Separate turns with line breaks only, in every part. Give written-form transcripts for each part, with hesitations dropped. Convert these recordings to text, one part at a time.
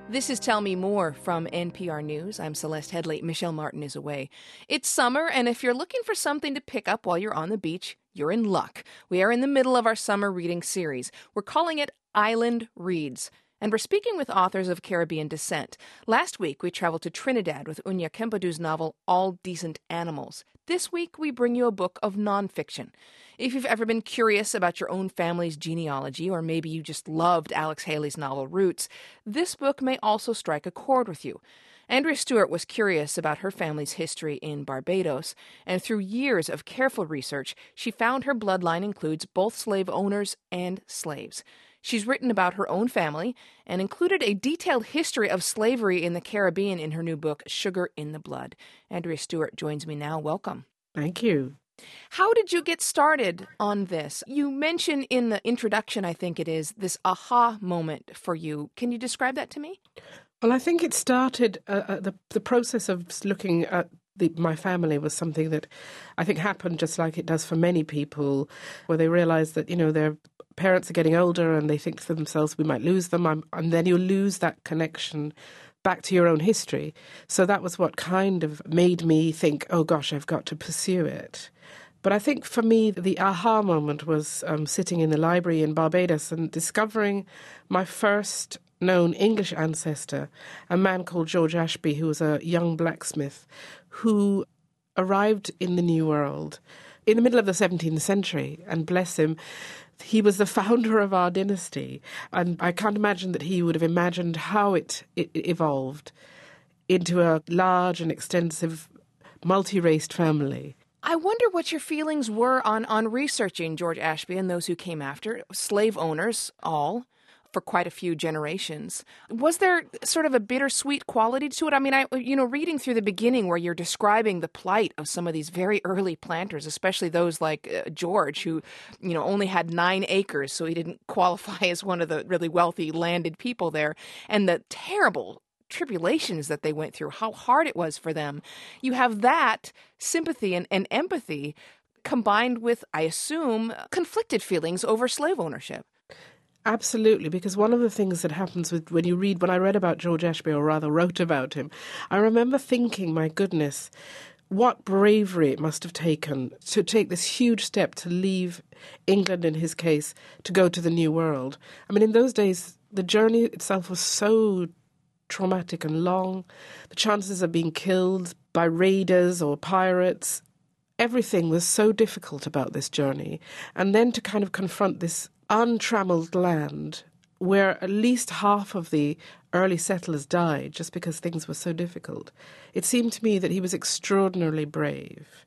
This is Tell Me More from NPR News. I'm Celeste Headley. Michelle Martin is away. It's summer, and if you're looking for something to pick up while you're on the beach, you're in luck. We are in the middle of our summer reading series. We're calling it Island Reads, and we're speaking with authors of Caribbean descent. Last week, we traveled to Trinidad with Unya Kempedu's novel All Decent Animals. This week, we bring you a book of nonfiction. If you've ever been curious about your own family's genealogy, or maybe you just loved Alex Haley's novel Roots, this book may also strike a chord with you. Andrea Stewart was curious about her family's history in Barbados, and through years of careful research, she found her bloodline includes both slave owners and slaves. She's written about her own family and included a detailed history of slavery in the Caribbean in her new book, Sugar in the Blood. Andrea Stewart joins me now. Welcome.
Thank you.
How did you get started on this? You mentioned in the introduction, I think it is, this aha moment for you. Can you describe that to me?
Well, I think it started, the process of looking at my family was something that I think happened just like it does for many people, where they realize that, their parents are getting older and they think to themselves, we might lose them, and then you lose that connection back to your own history. So that was what kind of made me think, oh gosh, I've got to pursue it. But I think for me, the aha moment was sitting in the library in Barbados and discovering my first known English ancestor, a man called George Ashby, who was a young blacksmith who arrived in the New World in the middle of the 17th century. And bless him, he was the founder of our dynasty. And I can't imagine that he would have imagined how it evolved into a large and extensive multi-raced family.
I wonder what your feelings were on researching George Ashby and those who came after, slave owners, all, for quite a few generations. Was there sort of a bittersweet quality to it? I mean, reading through the beginning where you're describing the plight of some of these very early planters, especially those like George, who, only had 9 acres, so he didn't qualify as one of the really wealthy landed people there, and the terrible tribulations that they went through, how hard it was for them. You have that sympathy and empathy combined with, I assume, conflicted feelings over slave ownership.
Absolutely, because one of the things that happens when I read about George Ashby, or rather wrote about him, I remember thinking, my goodness, what bravery it must have taken to take this huge step to leave England, in his case, to go to the New World. I mean, in those days, the journey itself was so traumatic and long. The chances of being killed by raiders or pirates, everything was so difficult about this journey. And then to kind of confront this untrammeled land where at least half of the early settlers died just because things were so difficult. It seemed to me that he was extraordinarily brave.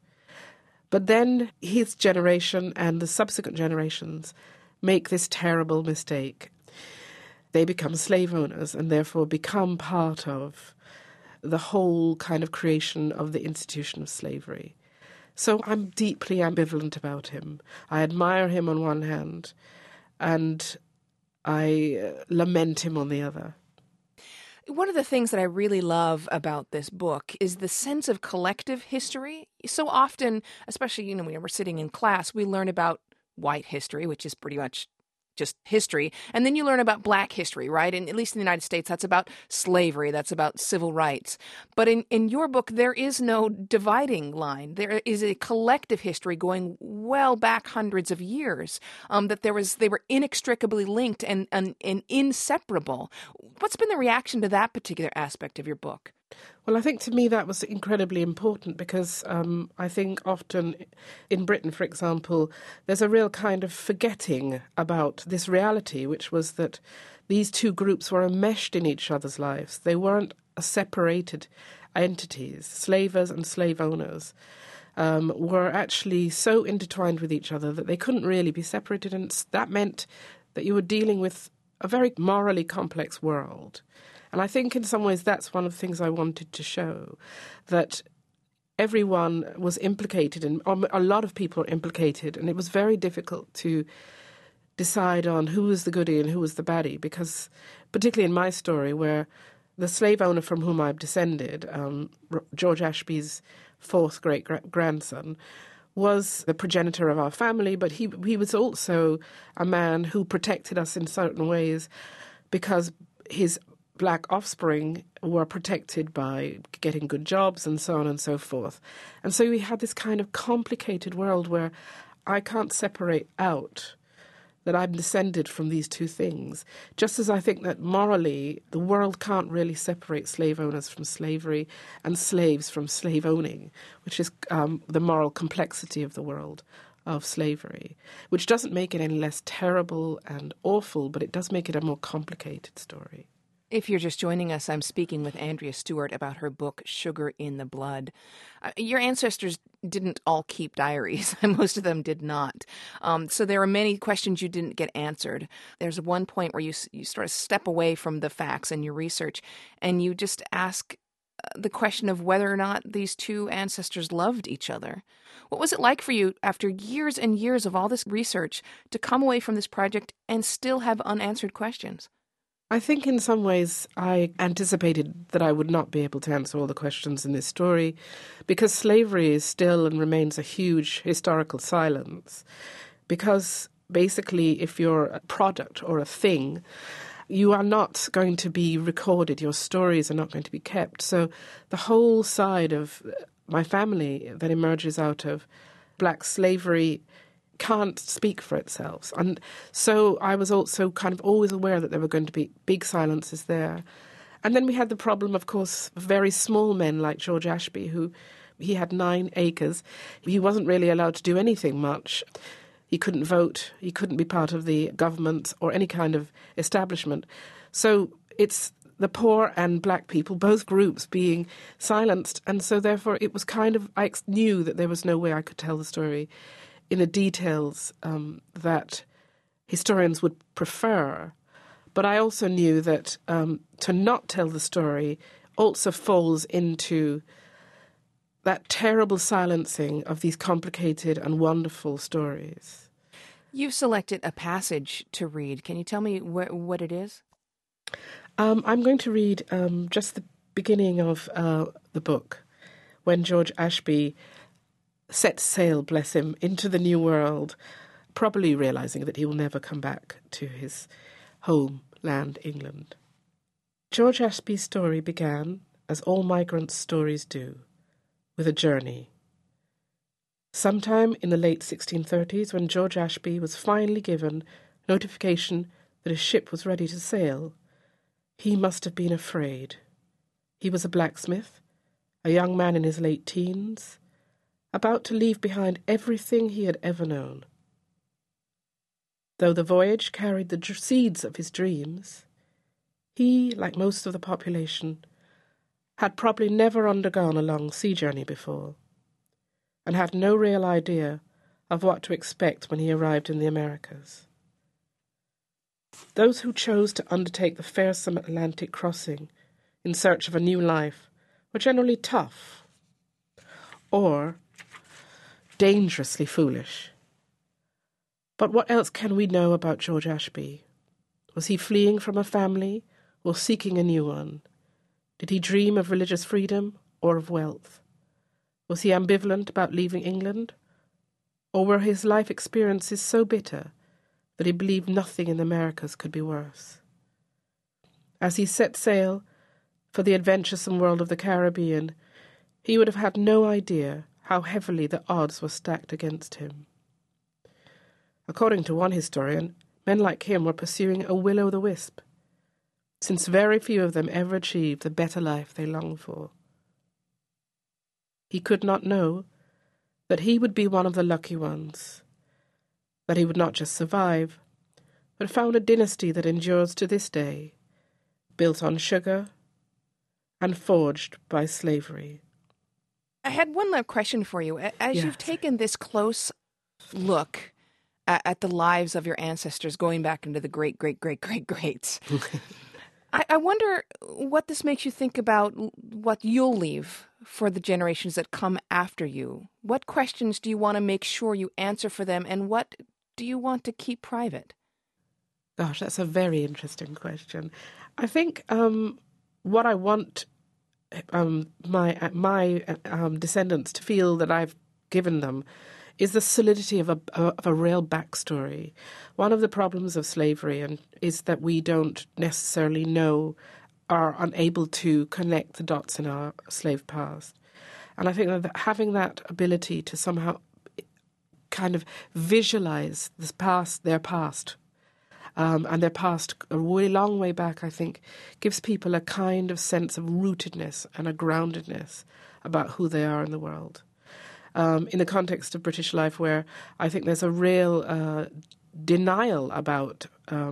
But then his generation and the subsequent generations make this terrible mistake. They become slave owners and therefore become part of the whole kind of creation of the institution of slavery. So I'm deeply ambivalent about him. I admire him on one hand, and I lament him on the other.
One of the things that I really love about this book is the sense of collective history. So often, especially, when we're sitting in class, we learn about white history, which is pretty much just history. And then you learn about black history, right? And at least in the United States, that's about slavery. That's about civil rights. But in your book, there is no dividing line. There is a collective history going well back hundreds of years, that they were inextricably linked and inseparable. What's been the reaction to that particular aspect of your book?
Well, I think to me that was incredibly important because I think often in Britain, for example, there's a real kind of forgetting about this reality, which was that these two groups were enmeshed in each other's lives. They weren't separated entities. Slavers and slave owners were actually so intertwined with each other that they couldn't really be separated, and that meant that you were dealing with a very morally complex world. And I think in some ways that's one of the things I wanted to show, that everyone was implicated, and a lot of people were implicated, and it was very difficult to decide on who was the goodie and who was the baddie, because particularly in my story, where the slave owner from whom I've descended, George Ashby's fourth great-grandson, was the progenitor of our family, but he was also a man who protected us in certain ways because his black offspring were protected by getting good jobs and so on and so forth. And so we had this kind of complicated world where I can't separate out that I'm descended from these two things, just as I think that morally the world can't really separate slave owners from slavery and slaves from slave owning, which is the moral complexity of the world of slavery, which doesn't make it any less terrible and awful, but it does make it a more complicated story.
If you're just joining us, I'm speaking with Andrea Stewart about her book, Sugar in the Blood. Your ancestors didn't all keep diaries. Most of them did not. So there are many questions you didn't get answered. There's one point where you sort of step away from the facts in your research, and you just ask the question of whether or not these two ancestors loved each other. What was it like for you, after years and years of all this research, to come away from this project and still have unanswered questions?
I think in some ways I anticipated that I would not be able to answer all the questions in this story because slavery is still and remains a huge historical silence. Because basically if you're a product or a thing, you are not going to be recorded. Your stories are not going to be kept. So the whole side of my family that emerges out of black slavery can't speak for itself. And so I was also kind of always aware that there were going to be big silences there. And then we had the problem, of course, of very small men like George Ashby, who he had 9 acres. He wasn't really allowed to do anything much. He couldn't vote. He couldn't be part of the government or any kind of establishment. So it's the poor and black people, both groups, being silenced. And so therefore it was kind of, I knew that there was no way I could tell the story in the details that historians would prefer. But I also knew that to not tell the story also falls into that terrible silencing of these complicated and wonderful stories.
You've selected a passage to read. Can you tell me what it is?
I'm going to read just the beginning of the book, when George Ashby set sail, bless him, into the New World, probably realising that he will never come back to his homeland, England. George Ashby's story began, as all migrants' stories do, with a journey. Sometime in the late 1630s, when George Ashby was finally given notification that his ship was ready to sail, he must have been afraid. He was a blacksmith, a young man in his late teens, about to leave behind everything he had ever known. Though the voyage carried the seeds of his dreams, he, like most of the population, had probably never undergone a long sea journey before, and had no real idea of what to expect when he arrived in the Americas. Those who chose to undertake the fearsome Atlantic crossing in search of a new life were generally tough, or dangerously foolish. But what else can we know about George Ashby? Was he fleeing from a family or seeking a new one? Did he dream of religious freedom or of wealth? Was he ambivalent about leaving England? Or were his life experiences so bitter that he believed nothing in the Americas could be worse? As he set sail for the adventuresome world of the Caribbean, he would have had no idea how heavily the odds were stacked against him. According to one historian, men like him were pursuing a will-o'-the-wisp, since very few of them ever achieved the better life they longed for. He could not know that he would be one of the lucky ones, that he would not just survive, but found a dynasty that endures to this day, built on sugar and forged by slavery.
I had one last question for you. As
Yes.
you've taken this close look at the lives of your ancestors going back into the greats, I wonder what this makes you think about what you'll leave for the generations that come after you. What questions do you want to make sure you answer for them, and what do you want to keep private?
Gosh, that's a very interesting question. I think what I want my descendants to feel that I've given them is the solidity of a real backstory. One of the problems of slavery is that we don't necessarily know are unable to connect the dots in our slave past. And I think that having that ability to somehow kind of visualize their past, and their past a really long way back, I think, gives people a kind of sense of rootedness and a groundedness about who they are in the world. In the context of British life, where I think there's a real denial about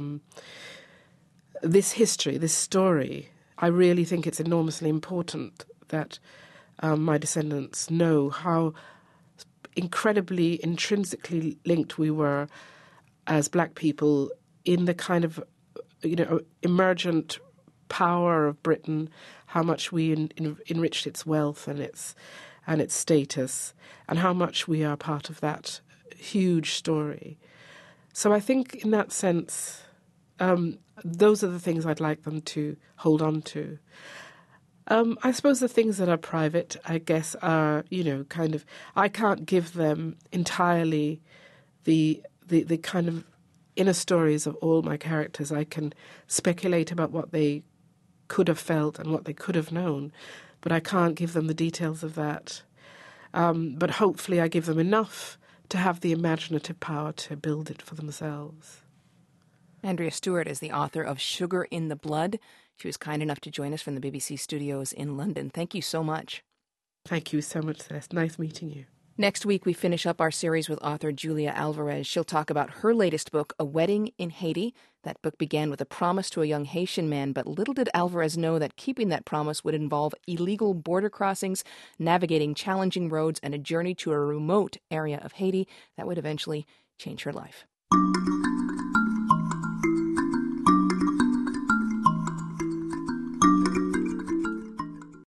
this history, this story, I really think it's enormously important that my descendants know how incredibly intrinsically linked we were as black people in the kind of, emergent power of Britain, how much we enriched its wealth and its status, and how much we are part of that huge story. So I think in that sense, those are the things I'd like them to hold on to. I suppose the things that are private, I guess, are, I can't give them entirely the kind of inner stories of all my characters. I can speculate about what they could have felt and what they could have known, but I can't give them the details of that. But hopefully I give them enough to have the imaginative power to build it for themselves.
Andrea Stewart is the author of Sugar in the Blood. She was kind enough to join us from the BBC studios in London. Thank you so much.
Thank you so much, Celeste. Nice meeting you.
Next week, we finish up our series with author Julia Alvarez. She'll talk about her latest book, A Wedding in Haiti. That book began with a promise to a young Haitian man, but little did Alvarez know that keeping that promise would involve illegal border crossings, navigating challenging roads, and a journey to a remote area of Haiti that would eventually change her life.